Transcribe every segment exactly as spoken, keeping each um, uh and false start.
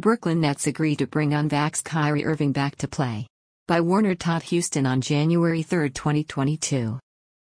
Brooklyn Nets agree to bring unvaxxed Kyrie Irving back to play. By Warner Todd Houston on January third, twenty twenty-two.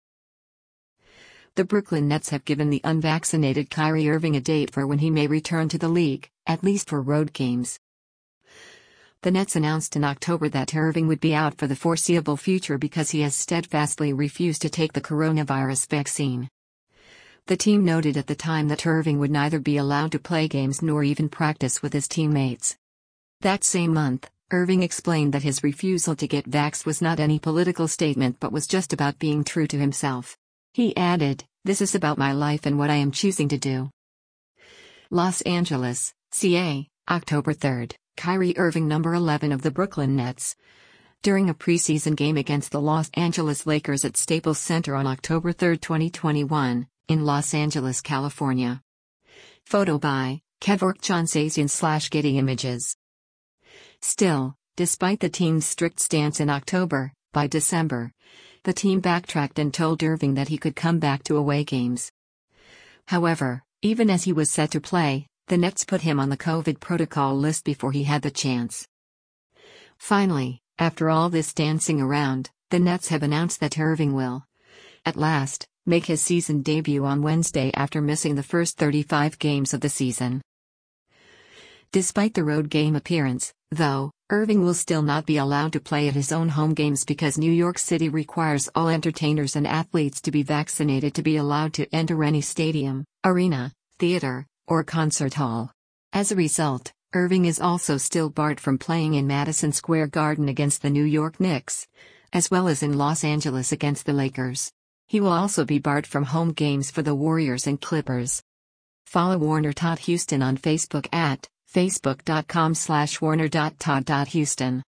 The Brooklyn Nets have given the unvaccinated Kyrie Irving a date for when he may return to the league, at least for road games. The Nets announced in October that Irving would be out for the foreseeable future because he has steadfastly refused to take the coronavirus vaccine. The team noted at the time that Irving would neither be allowed to play games nor even practice with his teammates. That same month, Irving explained that his refusal to get vaxxed was not any political statement but was just about being true to himself. He added, "This is about my life and what I am choosing to do." Los Angeles, C A, October third, Kyrie Irving, number eleven of the Brooklyn Nets. During a preseason game against the Los Angeles Lakers at Staples Center on October third, twenty twenty-one, in Los Angeles, California. Photo by Kevork Chansazian slash Getty Images. Still, despite the team's strict stance in October, by December, the team backtracked and told Irving that he could come back to away games. However, even as he was set to play, the Nets put him on the COVID protocol list before he had the chance. Finally, after all this dancing around, the Nets have announced that Irving will, at last, make his season debut on Wednesday after missing the first thirty-five games of the season. Despite the road game appearance, though, Irving will still not be allowed to play at his own home games because New York City requires all entertainers and athletes to be vaccinated to be allowed to enter any stadium, arena, theater, or concert hall. As a result, Irving is also still barred from playing in Madison Square Garden against the New York Knicks, as well as in Los Angeles against the Lakers. He will also be barred from home games for the Warriors and Clippers. Follow Warner Todd Houston on Facebook at facebook dot com slash warner dot todd dot houston.